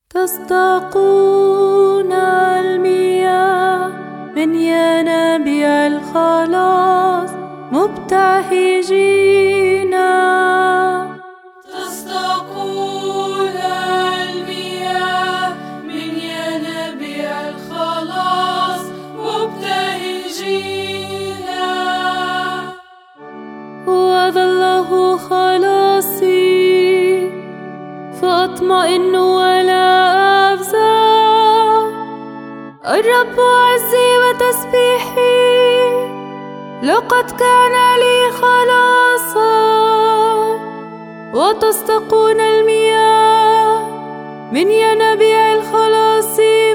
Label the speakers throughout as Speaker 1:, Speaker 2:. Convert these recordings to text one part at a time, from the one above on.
Speaker 1: تستقون المياه من ينابيع الخلاص مبتهجين.
Speaker 2: تستقون المياه من ينابيع الخلاص مبتهجين.
Speaker 1: وهذا الله خلاصي فأطمئن ولا أفزع. الرب عزي وتسبيحي لقد كان لي خلاصا. وتستقون المياه من ينابيع الخلاص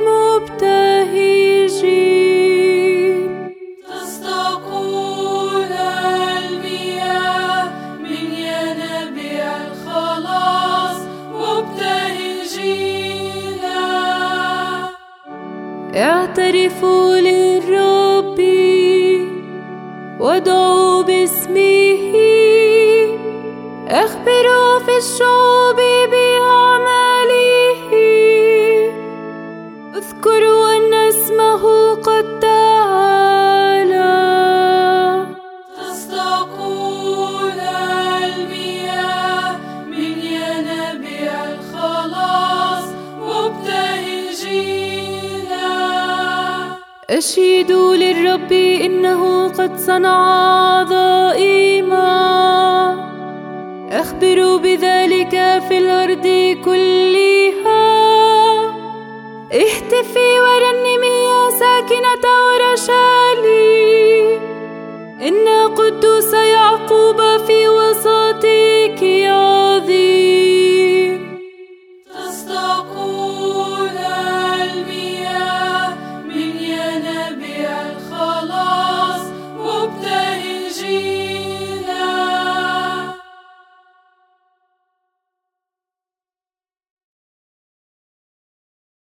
Speaker 1: مبتهجين.
Speaker 2: تستقون المياه من ينابيع الخلاص مبتهجين.
Speaker 1: اعترفوا للرب وادعوا باسمه. اخبروا في الشعوب بأعماله. اذكروا أن اسمه قد تعالى.
Speaker 2: تستقون المياه من ينابيع الخلاص مبتهجين.
Speaker 1: أشيدوا للرب إنه قد صنع عظائما. أخبروا بذلك في الأرض كلها. اهتفي ورنمي يا ساكنة أورشليم. إن قدوس يعقوب في وسط